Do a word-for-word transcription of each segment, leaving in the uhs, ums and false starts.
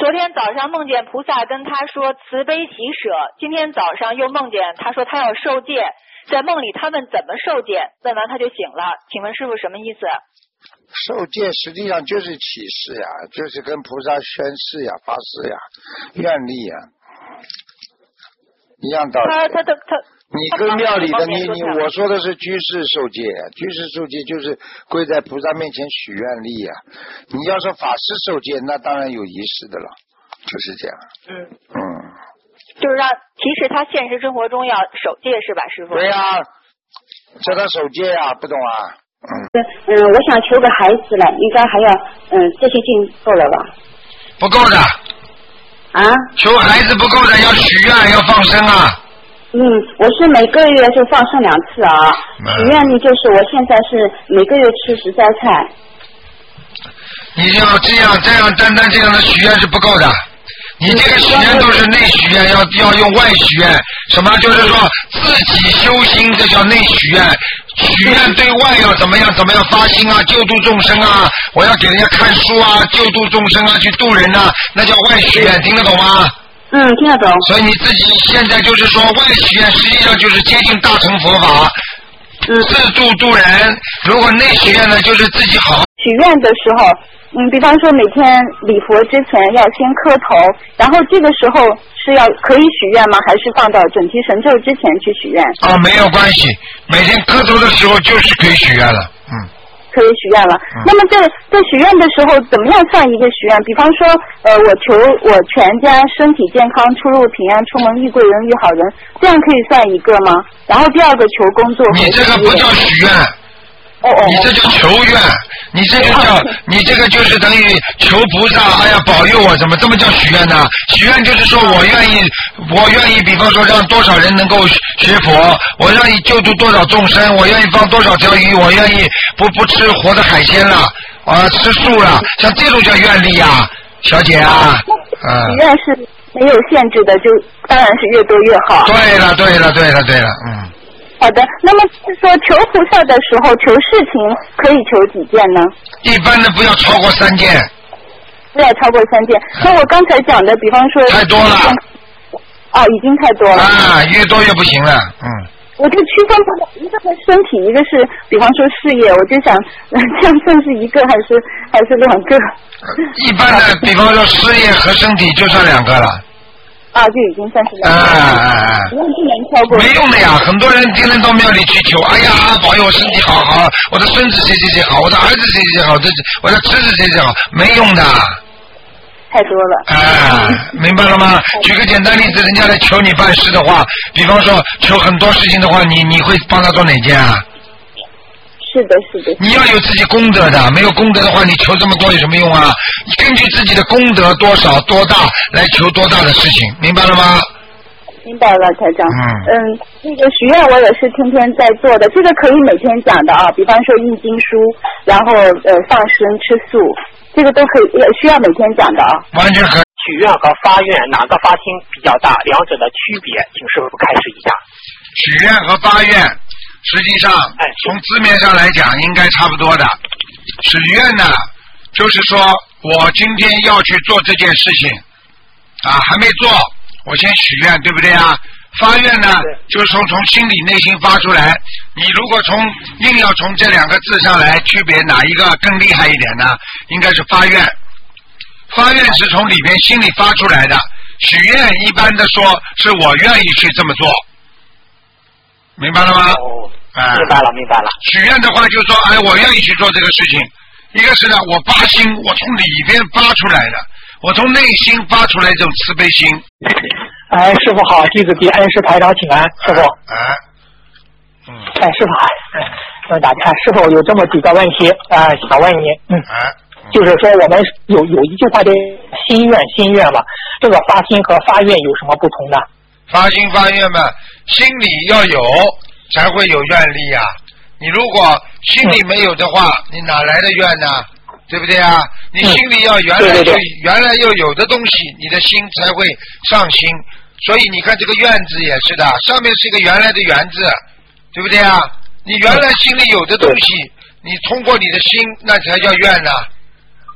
昨天早上梦见菩萨跟他说慈悲喜舍，今天早上又梦见他说他要受戒，在梦里他问怎么受戒，问完他就醒了，请问师父什么意思？ 受戒实际上就是启示呀，就是跟菩萨宣誓呀、发誓呀、愿力呀，一样道理。 他他他他， 你跟庙里的你你我说的是居士受戒，居士受戒就是跪在菩萨面前许愿力呀。你要说法师受戒，那当然有仪式的了，就是这样。嗯嗯， 就是让提示他现实生活中要守戒是吧，师父？ 对呀、啊，叫他守戒呀、啊，不懂啊？嗯嗯，我想求个孩子了，应该还要嗯这些经够了吧？ 不够的。 啊？ 求孩子不够的，要许愿，要放生啊。 嗯，我是每个月就放生两次啊。许愿力就是我现在是每个月吃十斋菜。 你要这样这样单单这样的许愿是不够的。你这个许愿都是内许愿，要要用外许愿。什么？就是说自己修心，这叫内许愿。许愿对外要怎么样？怎么样发心啊？救度众生啊！我要给人家看书啊，救度众生啊，去度人啊，那叫外许愿，听得懂吗？ 嗯，听得懂。 所以你自己现在就是说外许愿，实际上就是接近大乘佛法， 嗯， 自度度人。如果内许愿呢，就是自己好。 许愿的时候。嗯，比方说每天礼佛之前要先磕头，然后这个时候是要可以许愿吗？还是放到准提神咒之前去许愿？ 啊，没有关系，每天磕头的时候就是可以许愿了，嗯。 可以许愿了。嗯、那么在在许愿的时候，怎么样算一个许愿？比方说，呃，我求我全家身体健康，出入平安，出门遇贵人遇好人，这样可以算一个吗？然后第二个求工作。 你这个不叫许愿。 哦哦， 你这叫求愿，你这个叫、哦、你这个就是等于求菩萨，哎呀保佑我，怎么这么叫许愿呢？许愿就是说我愿意，我愿意，比方说让多少人能够学佛，我愿意救度多少众生，我愿意放多少条鱼，我愿意不不吃活的海鲜了，啊吃素了，像这种叫愿力啊，小姐啊， 嗯。许愿是没有限制的，就当然是越多越好。 对了对了对了对了，嗯。 好的，那么是说求菩萨的时候，求事情可以求几件呢？ 一般的不要超过三件。 不要超过三件。那我刚才讲的，比方说太多了。 哦，已经太多了。 啊，越多越不行了，嗯。 我就区分不了，一个是身体，一个是比方说事业，我就想这样算是一个还是还是两个？ 一般的，比方说事业和身体就算两个了。 啊，就已经算是两个了。 啊啊啊！ 不能超过。 没用的呀，很多人天天到庙里去求，哎呀，保佑我身体好好，我的孙子谁谁谁好，我的儿子谁谁谁好，这我的侄子谁谁好，没用的。 太多了。 啊，明白了吗？举个简单例子，人家来求你办事的话，比方说求很多事情的话，你你会帮他做哪件啊？ 是的，是的。 你要有自己功德的，没有功德的话，你求这么多有什么用啊？你根据自己的功德多少多大来求多大的事情，明白了吗？ 明白了，台长。 嗯。 嗯，那个许愿我也是天天在做的，这个可以每天讲的啊。比方说印经书，然后呃放生吃素，这个都可以，也需要每天讲的啊。 完全可以。 许愿和发愿哪个发心比较大？两者的区别，请师父开示一下。 许愿和发愿。实际上，从字面上来讲，应该差不多的。许愿呢，就是说我今天要去做这件事情，啊，还没做，我先许愿，对不对啊？发愿呢，就是从从心里内心发出来。你如果从硬要从这两个字上来区别哪一个更厉害一点呢？应该是发愿。发愿是从里边心里发出来的，许愿一般的说是我愿意去这么做。明白了吗？ 哦， 哎， 明白了，明白了。 许愿的话，就是说，哎，我愿意去做这个事情。一个是呢，我发心，我从里边发出来的，我从内心发出来这种慈悲心。 哎，师傅好，弟子给恩师台长请安，师傅。 哎，嗯。 哎，师傅，哎，我打开，师傅有这么几个问题啊、呃，想问你，嗯， 哎， 就是说我们有有一句话的心愿，心愿嘛，这个发心和发愿有什么不同呢？ 发心发愿嘛，心里要有才会有愿力呀、啊。你如果心里没有的话，你哪来的愿呢？对不对啊？你心里要原来就、嗯、对对对原来要有的东西，你的心才会上心。所以你看这个愿字也是的，上面是一个原来的原字，对不对啊？你原来心里有的东西，你通过你的心，那才叫愿呢、啊。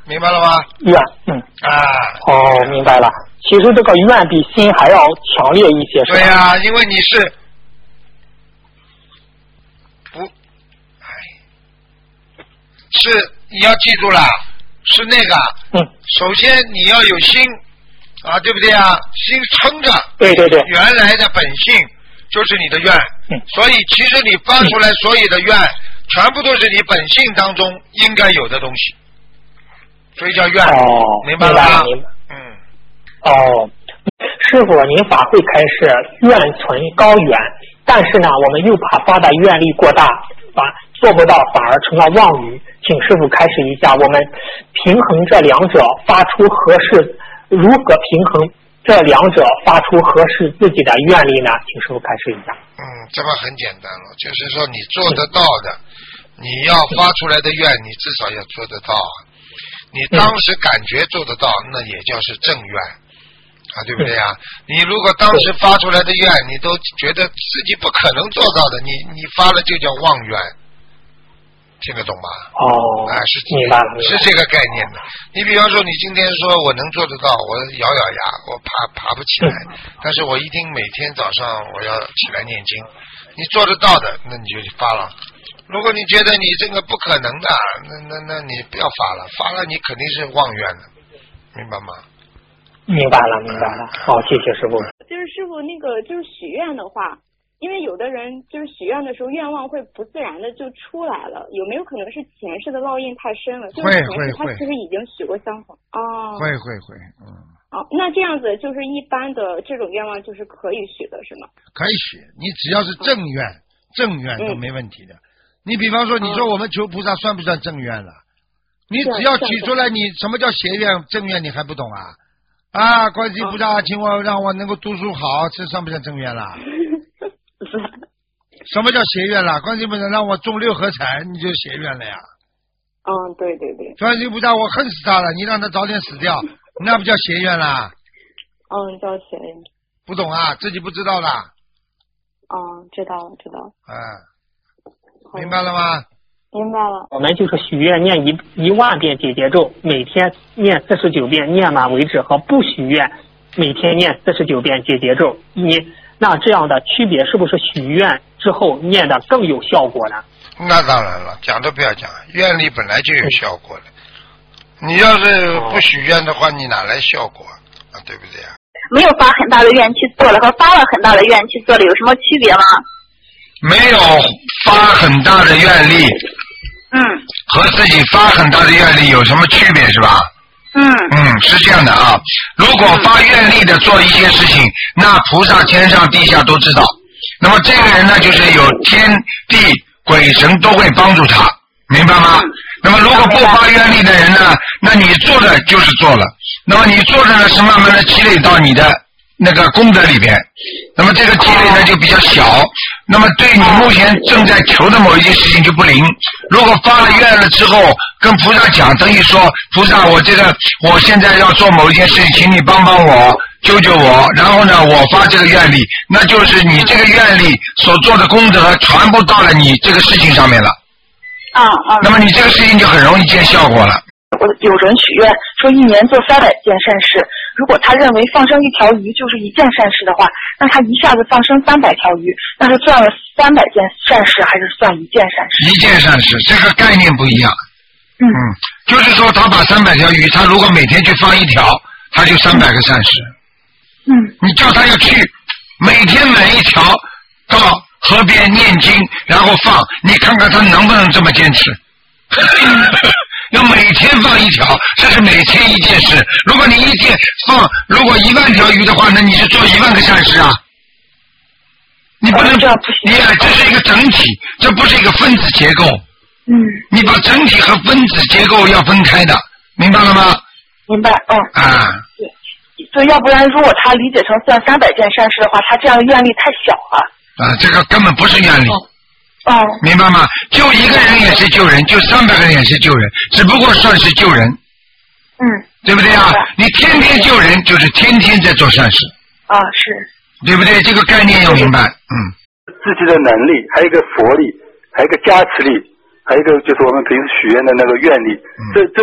明白了吗？ 愿，嗯。 啊。 哦，明白了。其实这个愿比心还要强烈一些，是吧？ 对呀、啊，因为你是不，哎，是你要记住了，是那个， 嗯， 首先你要有心啊，对不对啊？心撑着， 对对对， 原来的本性就是你的愿， 嗯， 所以其实你发出来所有的愿，嗯、全部都是你本性当中应该有的东西，所以叫愿， 哦， 明白了吗？ 嗯，哦。师傅，您法会开示愿存高远，但是呢，我们又怕发的愿力过大，反做不到，反而成了妄语。请师傅开示一下，我们平衡这两者，发出合适，如何平衡这两者，发出合适自己的愿力呢？请师傅开示一下。 嗯，这么很简单了，就是说你做得到的，嗯、你要发出来的愿，你至少要做得到。你当时感觉做得到，那也叫是正愿。啊，对不对呀、啊？你如果当时发出来的愿，你都觉得自己不可能做到的，你你发了就叫妄愿，听得懂吗？ 哦， 啊，是明白了， 是这个概念的。你比方说，你今天说我能做得到，我咬咬牙，我爬爬不起来，嗯、但是我一定每天早上我要起来念经。你做得到的，那你就发了。如果你觉得你这个不可能的，那那那你不要发了，发了你肯定是妄愿的，明白吗？ 明白了，明白了。好、哦，谢谢师傅。 就是师傅那个，就是许愿的话，因为有的人就是许愿的时候，愿望会不自然的就出来了，有没有可能是前世的烙印太深了？就是前世他其实已经许过相同。哦。 会会会，嗯。 哦，那这样子就是一般的这种愿望就是可以许的是吗？ 可以许，你只要是正愿，嗯、正愿都没问题的。嗯、你比方说，你说我们求菩萨算不算正愿了？你只要提出来，你什么叫邪愿、正愿，你还不懂啊？啊，观世音菩萨，请我让我能够读书好，这算不算正愿啦？什么叫邪愿啦？观世音菩萨让我中六合彩，你就邪愿了呀？ 嗯，对对对。 观世音菩萨，我恨死他了，你让他早点死掉，那不叫邪愿啦？ 嗯，叫邪愿。 不懂啊？自己不知道的。 嗯，知道了，知道了。 嗯，明白了吗？ 明白了。 我们就是许愿念一一万遍解结咒，每天念四十九遍，念满为止，和不许愿每天念四十九遍解结咒。你那这样的区别是不是许愿之后念的更有效果呢？ 那当然了，讲都不要讲，愿力本来就有效果的。嗯、你要是不许愿的话，你哪来效果啊？对不对啊？ 没有发很大的愿去做了和发了很大的愿去做了有什么区别吗？没有发很大的愿力。 嗯， 和自己发很大的愿力有什么区别是吧？ 嗯嗯，是这样的啊。如果发愿力的做一些事情，那菩萨天上地下都知道。那么这个人呢，就是有天地鬼神都会帮助他，明白吗？那么如果不发愿力的人呢，那你做的就是做了，那么你做的呢是慢慢的积累到你的那个功德里边，那么这个积累呢就比较小，那么对你目前正在求的某一件事情就不灵。如果发了愿了之后跟菩萨讲，等于说菩萨我这个我现在要做某一件事情，请你帮帮我救救我，然后呢我发这个愿力，那就是你这个愿力所做的功德全部到了你这个事情上面了。 啊啊。 那么你这个事情就很容易见效果了。 我有人许愿说一年做三百件善事，如果他认为放生一条鱼就是一件善事的话，那他一下子放生三百条鱼，那是算了三百件善事还是算一件善事？ 一件善事，这个概念不一样。 嗯， 嗯就是说他把三百条鱼，他如果每天去放一条，他就三百个善事。 嗯， 你叫他要去每天买一条到河边念经，然后放，你看看他能不能这么坚持？要每天放一条，这是每天一件事。如果你一天放，如果一万条鱼的话，那你是做一万个善事啊。你不能，你这是一个整体，这不是一个分子结构。 嗯。 你把整体和分子结构要分开的，明白了吗？ 明白，嗯。 啊。 对，所以要不然如果他理解成算三百件善事的话，他这样的愿力太小了。 啊，这个根本不是愿力。 哦。哦， 明白吗？救一个人也是救人，救三百个人也是救人，只不过算是救人。 嗯， 对不对啊？你天天救人，就是天天在做善事。 啊，是。 对不对？这个概念要明白。嗯。 自己的能力，还有一个佛力，还有一个加持力，还有一个就是我们平时许愿的那个愿力。嗯、这这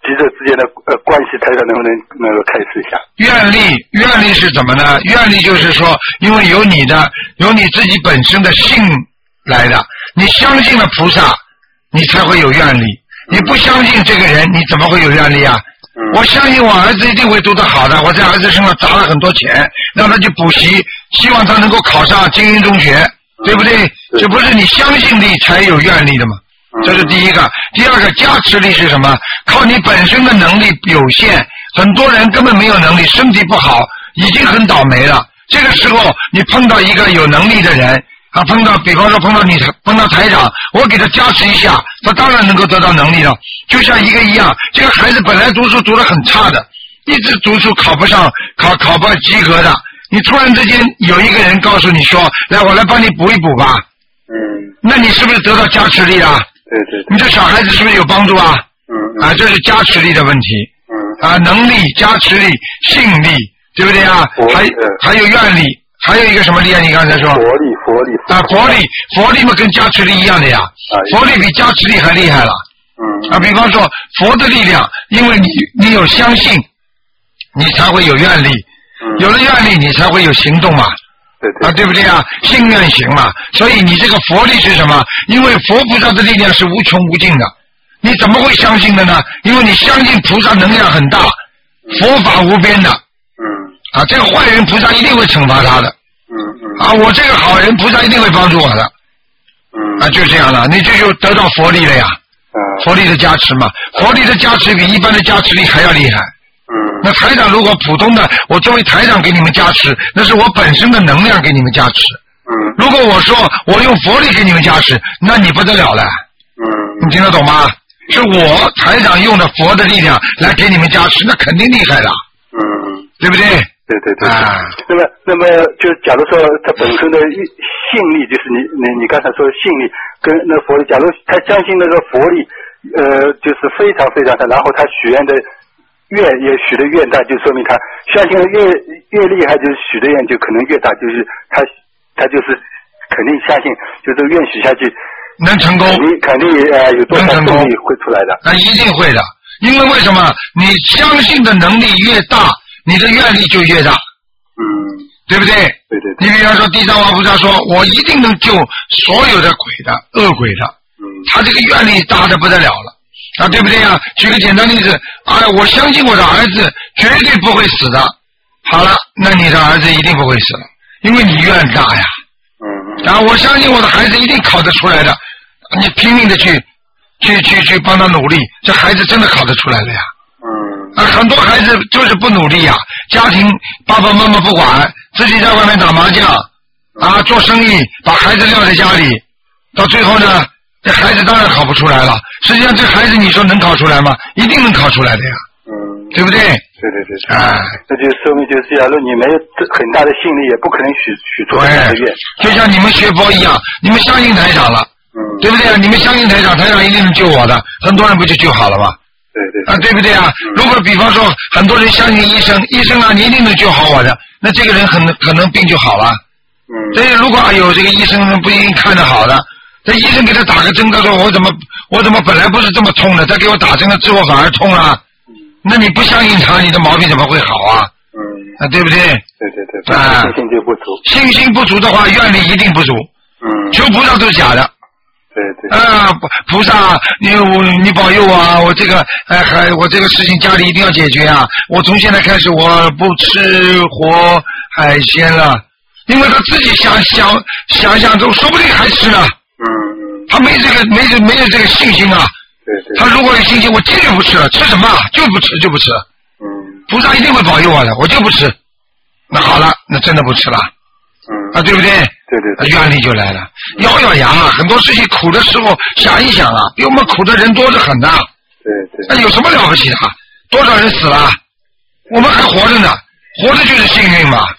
几者之间的呃关系，台长能不能能够开示一下？ 愿力，愿力是怎么呢？愿力就是说，因为有你的，有你自己本身的性来的，你相信了菩萨，你才会有愿力。你不相信这个人，你怎么会有愿力啊？嗯、我相信我儿子一定会读得好的，我在儿子身上砸了很多钱，让他去补习，希望他能够考上精英中学，嗯、对不对？对，这不是你相信力才有愿力的吗？这是第一个。第二个加持力是什么？靠你本身的能力有限，很多人根本没有能力，身体不好，已经很倒霉了。这个时候你碰到一个有能力的人啊，碰到比方说碰到你碰到台长，我给他加持一下，他当然能够得到能力了。就像一个一样，这个孩子本来读书读得很差的，一直读书考不上，考考不及格的，你突然之间有一个人告诉你说，来我来帮你补一补吧，嗯，那你是不是得到加持力了？ 对对， 你这小孩子是不是有帮助啊？嗯啊，这是加持力的问题。嗯啊，能力、加持力、信力，对不对啊？还还有愿力，还有一个什么力啊？你刚才说？ 佛力，佛力。 啊，佛力，佛力嘛跟加持力一样的呀。啊。佛力比加持力还厉害了。嗯。啊，比方说佛的力量，因为你你有相信，你才会有愿力。嗯。有了愿力，你才会有行动嘛。 对对啊， 对不对啊？信愿行嘛，所以你这个佛力是什么？因为佛菩萨的力量是无穷无尽的，你怎么会相信的呢？因为你相信菩萨能量很大，佛法无边的。嗯。啊，这个坏人菩萨一定会惩罚他的。嗯嗯。啊，我这个好人菩萨一定会帮助我的。嗯。啊，就这样了，你这就得到佛力了呀。嗯。佛力的加持嘛，佛力的加持比一般的加持力还要厉害。嗯，那台长如果普通的，我作为台长给你们加持，那是我本身的能量给你们加持。嗯，如果我说我用佛力给你们加持，那你不得了了。嗯，你听得懂吗？是我台长用的佛的力量来给你们加持，那肯定厉害的。嗯，对不对？ 对对对。啊，那么那么就假如说他本身的信力，就是你你你刚才说的信力跟那佛力，假如他相信那个佛力，呃，就是非常非常大，然后他许愿的。愿也许的愿大，就说明他相信的越越厉害，就是许的愿就可能越大，就是他他就是肯定相信，就是愿许下去能成功， 肯定肯定呃有多少动力会出来的。 那一定会的，因为为什么？你相信的能力越大，你的愿力就越大。嗯，对不对？ 对对对。 你比方说地藏王菩萨说，我一定能救所有的鬼的恶鬼的，嗯，他这个愿力大的不得了了。啊，对不对啊？举个简单例子，哎，我相信我的儿子绝对不会死的。好了，那你的儿子一定不会死了，因为你愿大呀。嗯。然后我相信我的孩子一定考得出来的，你拼命的去，去去去帮他努力，这孩子真的考得出来了呀。嗯。啊，很多孩子就是不努力呀，家庭爸爸妈妈不管，自己在外面打麻将，啊，做生意，把孩子撂在家里，到最后呢？这孩子当然考不出来了。实际上，这孩子你说能考出来吗？一定能考出来的呀。嗯，对不对？ 对对对。啊，那就说明就是，假如你没有很大的信力，也不可能许许出这样的愿。 就像你们学佛一样，你们相信台长了，嗯，对不对啊？你们相信台长，台长一定能救我的，很多人不就救好了吗？ 对对。 啊，对不对啊？嗯、如果比方说很多人相信医生，医生啊，你一定能救好我的，那这个人很可能病就好了。嗯。所以如果有这个医生不一定看得好的。这医生给他打个针，他说我怎么我怎么本来不是这么痛的，他给我打针了之后反而痛了，嗯、那你不相信他，你的毛病怎么会好啊？嗯，啊，对不对？ 对对对，啊，信心就不足。 信心不足的话，愿力一定不足。嗯，求菩萨都是假的。 对对。 啊，菩萨，你我你保佑我啊！我这个哎还我这个事情家里一定要解决啊！我从现在开始我不吃活海鲜了，因为他自己想想想想都说不定还吃呢。嗯，他没这个没这没有这个信心啊。对对。他如果有信心，我坚决不吃了，吃什么就不吃就不吃。嗯。菩萨一定会保佑我的，我就不吃。那好了，那真的不吃了。嗯。啊，对不对？ 对对对。 愿力就来了，咬咬牙，很多事情苦的时候想一想啊，比我们苦的人多得很呐。 对对。 那有什么了不起的？多少人死了，我们还活着呢，活着就是幸运嘛。